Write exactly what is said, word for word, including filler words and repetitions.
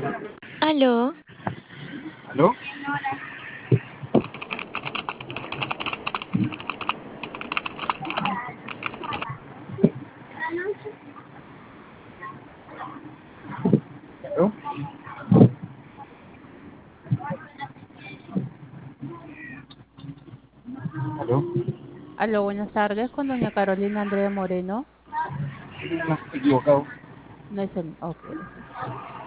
¿Aló? ¿Aló? ¿Aló? ¿Aló? Aló, buenas tardes, con doña Carolina Andrea Moreno. No, equivocado. No es el... Ok.